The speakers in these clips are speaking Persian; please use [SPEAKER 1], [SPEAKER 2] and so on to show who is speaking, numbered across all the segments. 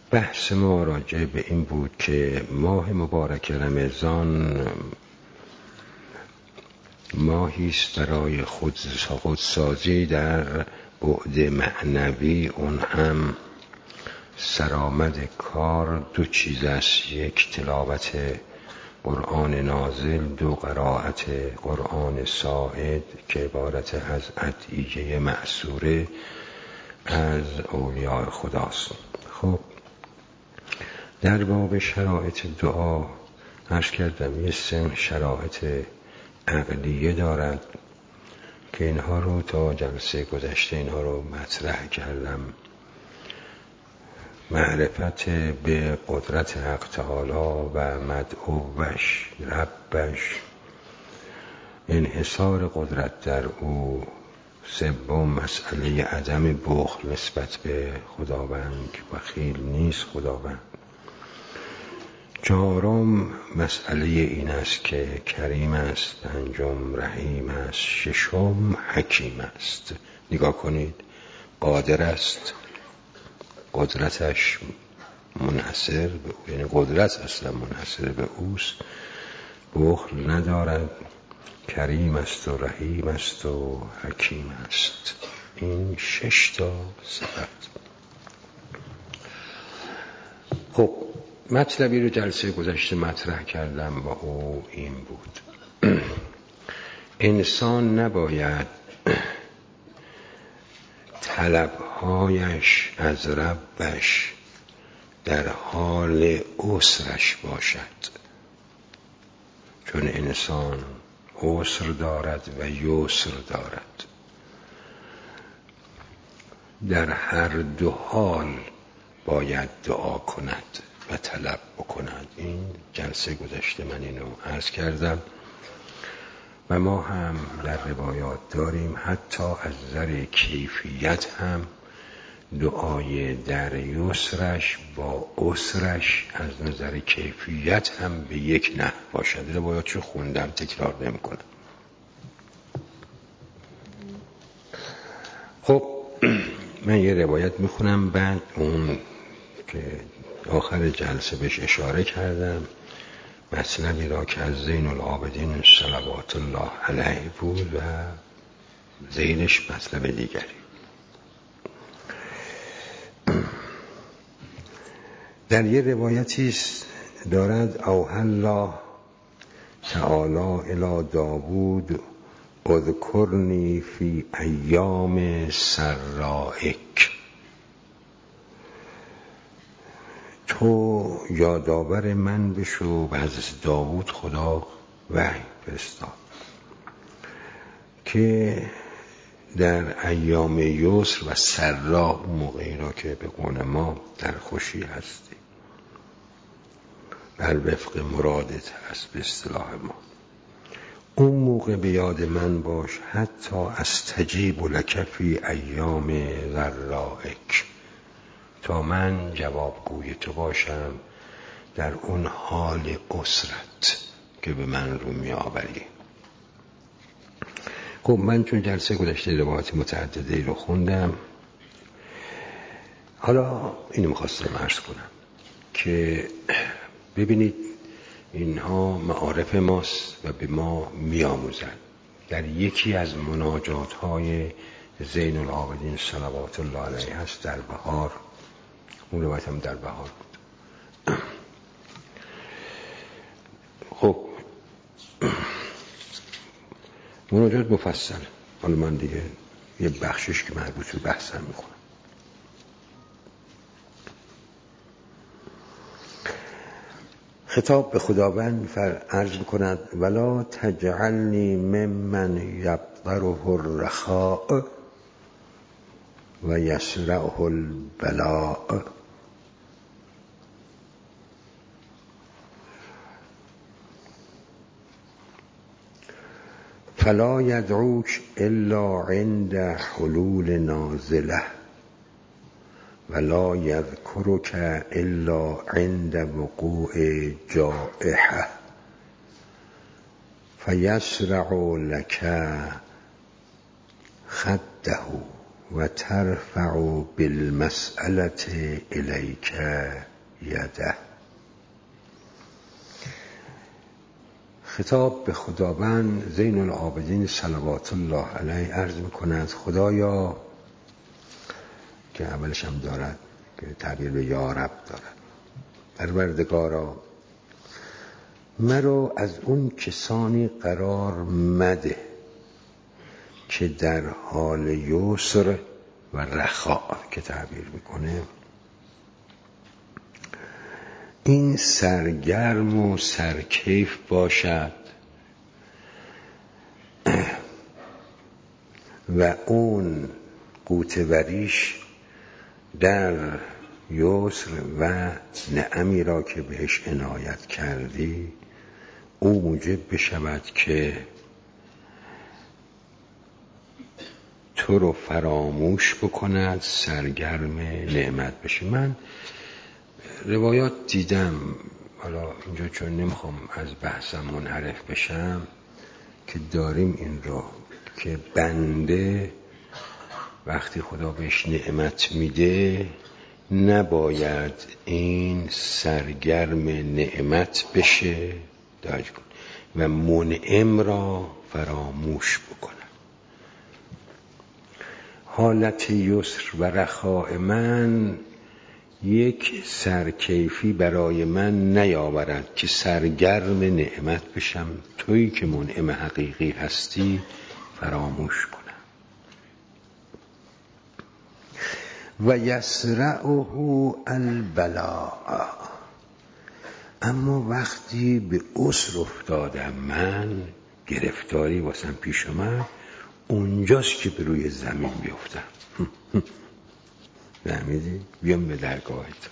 [SPEAKER 1] بحث ما راجع به این بود که ماه مبارک رمضان ماهی است برای خودسازی در بعد معنوی. اون هم سرآمد کار دو چیز است: یک تلاوت قرآن نازل، دو قرائت قرآن ساعد که عبارت از ادعیه مأثوره از اولیاء خداست. خب در باب شرایط دعا عرض کردم یه سن شرایط عقلیه دارد که اینها رو تا جلسه گذشته اینها رو مطرح کردم. معرفت به قدرت حق تعالی و مدعوش ربش، انحصار قدرت در او. سوم مسئله عدم بخل نسبت به خداوند، بخیل نیست خداوند. چهارم مسئله این است که کریم است. پنجم رحیم است. ششم حکیم است. نگاه کنید، قادر است، قدرتش منحصر به او، یعنی قدرت اصلا منحصر به اوست، بخل ندارد، کریم است و رحیم است و حکیم است. این 6 تا صفت. خب مطلبی رو جلسه گذشته مطرح کردم و او این بود: انسان نباید طلبهایش از ربش در حال عسرش باشد، چون انسان عسر دارد و یسر دارد. در هر دو حال باید دعا کند و طلب بکند. این جلسه گذشته من اینو عرض کردم و ما هم در روایات داریم حتی از نظر کیفیت هم دعای در یسرش با عسرش از نظر کیفیت هم به یک نحو باشد. روایاتشو خوندم، تکرار نمی کنم. خب من یه روایت میخونم، بعد اون که آخر جلسه بهش اشاره کردم مطلبی را که از زین العابدین صلوات الله علیه بود و زینش مطلب دیگری. در یه روایتی دارد: اوحی الله تعالی الی داوود اذکرنی فی ایام سرائک. تو یادآور من بشو. و حضرت داوود خدا وحی فرستاد که در ایام یسر و سرا، موقعی را که به قول ما در خوشی هستی، بر وفق مرادت هست به اصطلاح ما، اون موقع به یاد من باش. حتی استجیب لک فی ایام ضرائک، تا من جوابگوی تو باشم در اون حال عسرت که به من رو می آوری. خب من چون جلسه گذشته روایات متعددی رو خوندم، حالا اینو میخواستم عرض کنم که ببینید اینها معارف ماست و به ما می آموزند. در یکی از مناجات های زین العابدین صلوات الله علیه هست در بهار، اون روایت هم در بهار بود. خب مناجات مفصل، حالا من دیگه یه بخشش که مربوط به بحثم میخونم. خطاب به خداوند عرض میکند: ولا تجعلنی ممن یبطره الرخاء و یسرعه البلاء. فلا یدعوک الا عند حلول نازله ولا یذکرک الا عند وقوع جائحه فیسرع لک خده و ترفع بالمسئله الیک یده. خطاب به خداوند زین العابدین صلوات الله علیه عرض می‌کند خدایا، که اولش هم دارد که تعبیر به یا رب دارد، پروردگارا مرا از اون کسانی قرار مده که در حال یسر و رخاء که تعبیر میکنه این سرگرم و سرکیف باشد و اون قوتوریش در یسر و نعمی را که بهش عنایت کردی او موجب بشود که تو رو فراموش بکند، سرگرم نعمت بشی. من روایات دیدم، حالا اینجا چون نمیخوام از بحثم منحرف بشم، که داریم این رو که بنده وقتی خدا بهش نعمت میده نباید این سرگرم نعمت بشه و منعم را فراموش بکنه. حالت یسر و رخاء من یک سرکیفی برای من نیاورد که سرگرم نعمت بشم، تویی که منعم حقیقی هستی فراموش کنم. و یسرعه البلاء، اما وقتی به عسر افتادم من، گرفتاری واسم پیش اومد، اونجاست که به روی زمین بیفتم. فهمیدی؟ بیام به درگاه تو.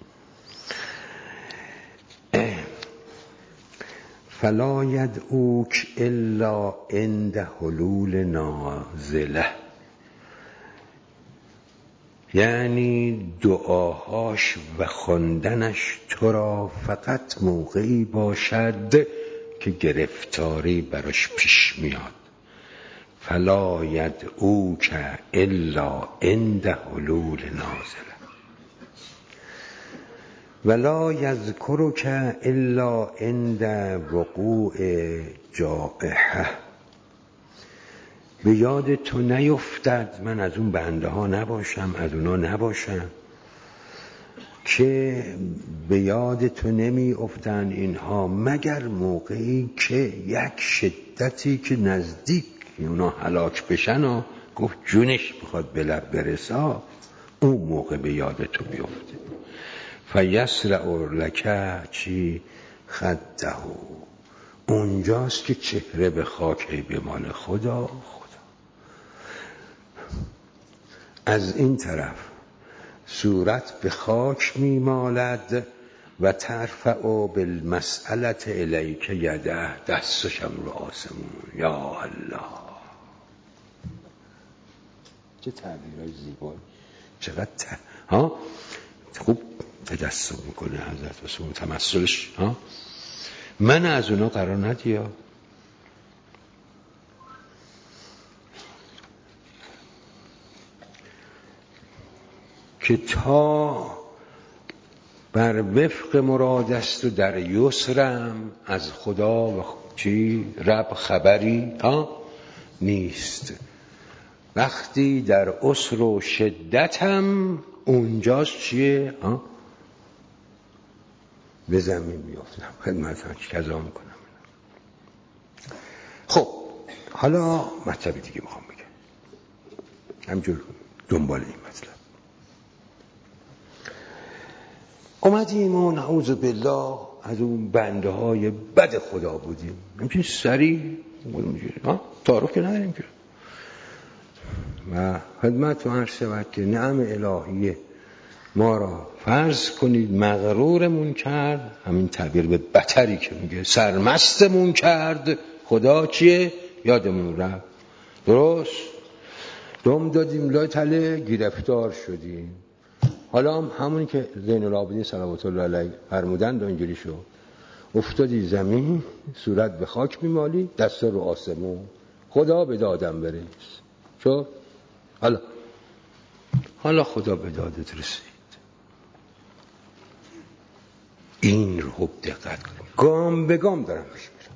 [SPEAKER 1] فلا یدعوک الا عند حلول نازله، یعنی دعاهاش و خواندنش تو را فقط موقعی باشد که گرفتاری براش پیش میاد. فلا یدعوک الا عند حلول نازله ولا یذکرک الا عند وقوع جائحه، به یاد تو نیفتد، من از اون بنده ها نباشم، از اونا نباشم که به یاد تو نمی افتن اینها مگر موقعی که یک شدتی که نزدیک اونا هلاک بشن و گفت جونش بخواد به لب برسا، اون موقع به یاد تو بیفته. فیسرع لک چی خده، اونجاست که چهره به خاک به مال خدا. از این طرف صورت به خاک میمالد و ترفع بالمسئله الیک یده، دستشم رو آسمون. یا الله، چه تعبیرهای زیبایی، چقدر خوب تجسم میکنه حضرت رسول تمثلش. من از اونا قرار ندیا، که تا بر وفق مراد است و در یسرم از خدا و چی رب خبری نیست. وقتی در عسر و شدتم اونجاست چیه به زمین میافتم، خدمتتون کذا میکنم. خب حالا مطلب دیگه میخوام بگم، همجور دنبال این مطلب اومدیم و نعوذ بالله از اون بنده های بد خدا بودیم. همچین سریع تعارف که نداریم که، و خدمت و عرض شود که نعم الهیه ما را فرض کنید مغرورمون کرد، همین تعبیر به بتری که میگه سرمستمون کرد. خدا چیه؟ یادمون رفت. درست دم دادیم لای تله، گرفتار شدیم. حالا همونی که زین العابدین صلوات الله علیه فرمودند اینجوری شد، افتادی زمین، صورت به خاک میمالی، دست رو آسمون، خدا به دادم بریز. چون حالا حالا خدا به دادت رسید. این رو خوب دقت کن، گام به گام دارم پیش میرم.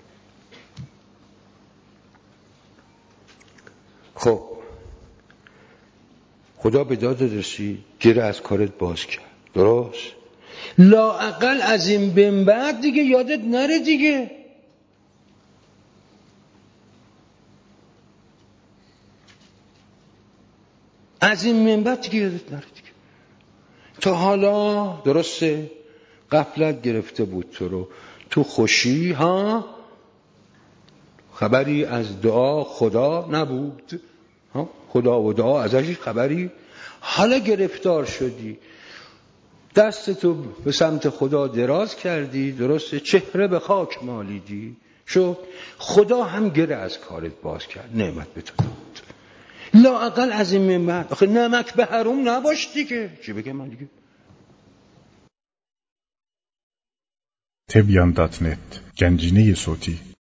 [SPEAKER 1] خب خدا به دادت رسید، گره از کارت باز کرد، درست؟ لااقل از این به بعد دیگه یادت نره دیگه. از این به بعد دیگه یادت نره دیگه. تا حالا درسته غفلت گرفته بود تو رو، تو خوشی ها خبری از دعا خدا نبود، ها خدا و دعا ازش خبری. حالا گرفتار شدی، دستتو به سمت خدا دراز کردی، درسته چهره به خاک مالیدی، شو خدا هم گره از کارت باز کرد، نعمت به تو داد. لااقل از این نعمت، آخه نمک به حروم نباش دیگه. چی بگم من دیگه؟
[SPEAKER 2] Tebyan.net گنجینه صوتی